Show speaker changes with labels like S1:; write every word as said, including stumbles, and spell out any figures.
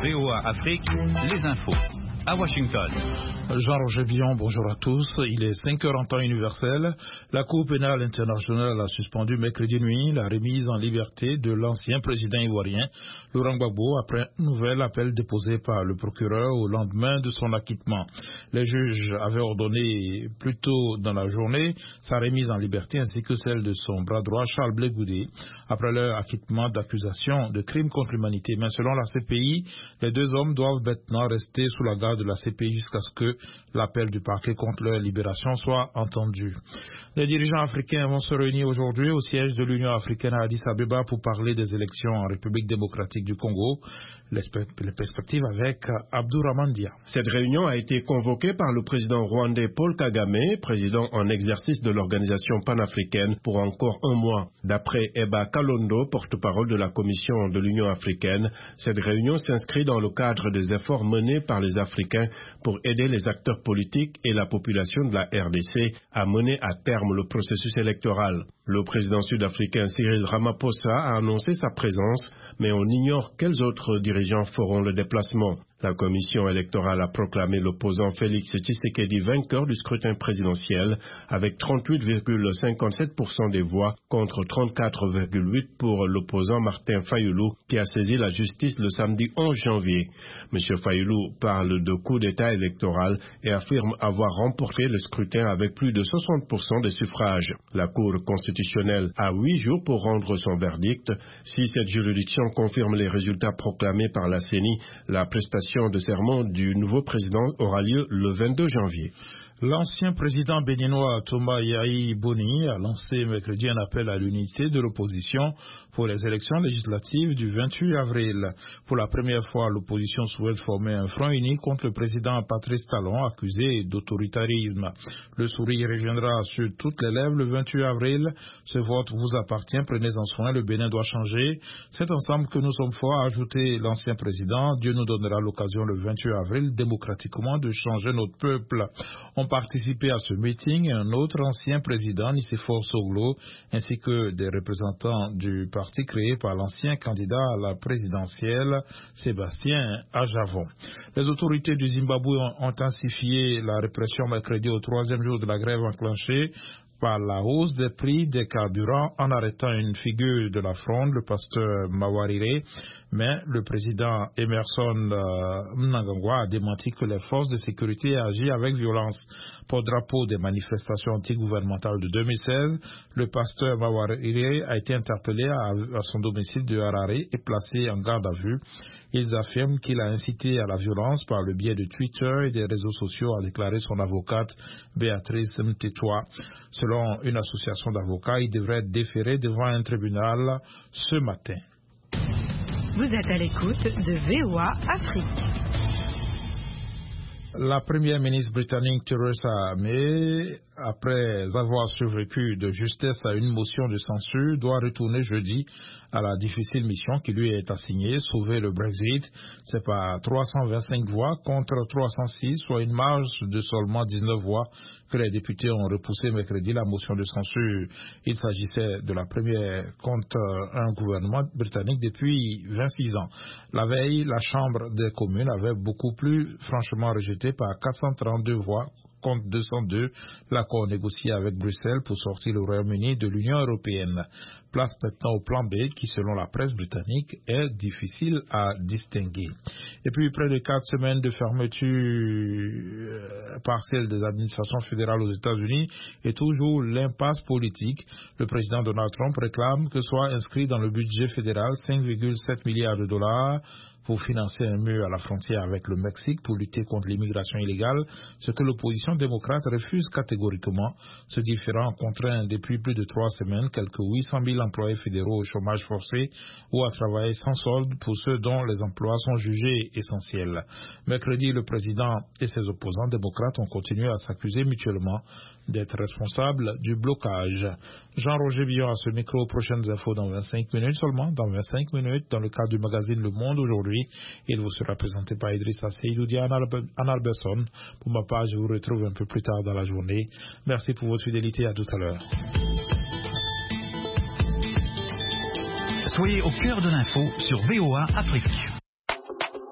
S1: V O A Afrique, les infos. À Washington.
S2: Jean-Roger Billon, bonjour à tous. Il est cinq heures en temps universel. La Cour pénale internationale a suspendu mercredi nuit la remise en liberté de l'ancien président ivoirien, Laurent Gbagbo, après un nouvel appel déposé par le procureur au lendemain de son acquittement. Les juges avaient ordonné plus tôt dans la journée sa remise en liberté ainsi que celle de son bras droit, Charles Blé Goudé, après leur acquittement d'accusations de crimes contre l'humanité. Mais selon la C P I, les deux hommes doivent maintenant rester sous la garde de la C P I jusqu'à ce que l'appel du parquet contre leur libération soit entendu. Les dirigeants africains vont se réunir aujourd'hui au siège de l'Union africaine à Addis Abeba pour parler des élections en République démocratique du Congo. Les, les perspectives avec Abdourahmane Dia.
S3: Cette réunion a été convoquée par le président rwandais Paul Kagame, président en exercice de l'organisation panafricaine, pour encore un mois. D'après Eba Kalondo, porte-parole de la Commission de l'Union africaine, cette réunion s'inscrit dans le cadre des efforts menés par les Africains pour aider les acteurs politiques et la population de la R D C à mener à terme le processus électoral. Le président sud-africain Cyril Ramaphosa a annoncé sa présence, mais on ignore quels autres dirigeants feront le déplacement. La commission électorale a proclamé l'opposant Félix Tshisekedi vainqueur du scrutin présidentiel avec trente-huit virgule cinquante-sept pour cent des voix contre trente-quatre virgule huit pour cent pour l'opposant Martin Fayulu qui a saisi la justice le samedi onze janvier. M. Fayulu parle de coup d'État électoral et affirme avoir remporté le scrutin avec plus de soixante pour cent des suffrages. La Cour constitutionnelle a huit jours pour rendre son verdict. Si cette juridiction confirme les résultats proclamés par la C E N I, la prestation de serment du nouveau président aura lieu le vingt-deux janvier.
S2: L'ancien président béninois Thomas Yahi Boni a lancé mercredi un appel à l'unité de l'opposition pour les élections législatives du vingt-huit avril. Pour la première fois, l'opposition souhaite former un front uni contre le président Patrice Talon, accusé d'autoritarisme. Le sourire reviendra sur toutes les lèvres le vingt-huit avril. Ce vote vous appartient, prenez-en soin, le Bénin doit changer. C'est ensemble que nous sommes forts, a ajouté l'ancien président. Dieu nous donnera l'occasion le vingt-huit avril, démocratiquement, de changer notre peuple. On participé à ce meeting un autre ancien président, Nicéphore Soglo, ainsi que des représentants du parti créé par l'ancien candidat à la présidentielle, Sébastien Ajavon. Les autorités du Zimbabwe ont intensifié la répression mercredi au troisième jour de la grève enclenchée par la hausse des prix des carburants en arrêtant une figure de la fronde, le pasteur Mawarire. Mais le président Emerson euh, Mnangagwa a démenti que les forces de sécurité agissent avec violence. Porte-drapeau des manifestations antigouvernementales de deux mille seize, le pasteur Mawarire a été interpellé à, à son domicile de Harare et placé en garde à vue. Ils affirment qu'il a incité à la violence par le biais de Twitter et des réseaux sociaux, a déclaré son avocate Béatrice Mtetwa. Selon une association d'avocats, il devrait être déféré devant un tribunal ce matin.
S4: Vous êtes à l'écoute de V O A Afrique.
S2: La première ministre britannique Theresa May, après avoir survécu de justesse à une motion de censure, doit retourner jeudi à la difficile mission qui lui est assignée, sauver le Brexit. C'est par trois cent vingt-cinq voix contre trois cent six, soit une marge de seulement dix-neuf voix que les députés ont repoussé mercredi la motion de censure. Il s'agissait de la première contre un gouvernement britannique depuis vingt-six ans. La veille, la Chambre des communes avait beaucoup plus franchement rejeté par quatre cent trente-deux voix contre deux cent deux l'accord négocié avec Bruxelles pour sortir le Royaume-Uni de l'Union européenne. Place maintenant au plan B qui, selon la presse britannique, est difficile à distinguer. Et puis, près de quatre semaines de fermeture partielle des administrations fédérales aux États-Unis et toujours l'impasse politique. Le président Donald Trump réclame que soit inscrit dans le budget fédéral cinq virgule sept milliards de dollars pour financer un mur à la frontière avec le Mexique pour lutter contre l'immigration illégale, ce que l'opposition démocrate refuse catégoriquement. Ce différend contraint depuis plus de trois semaines quelques huit cent mille employés fédéraux au chômage forcé ou à travailler sans solde pour ceux dont les emplois sont jugés essentiels. Mercredi, le président et ses opposants démocrates ont continué à s'accuser mutuellement d'être responsables du blocage. Jean-Roger Billon à ce micro, prochaines infos dans vingt-cinq minutes seulement, dans vingt-cinq minutes, dans le cadre du magazine Le Monde aujourd'hui. Il vous sera présenté par Idrissa Seydou Anne Alberson. Pour ma part, je vous retrouve un peu plus tard dans la journée. Merci pour votre fidélité, à tout à l'heure.
S1: Soyez au cœur de l'info sur V O A Afrique.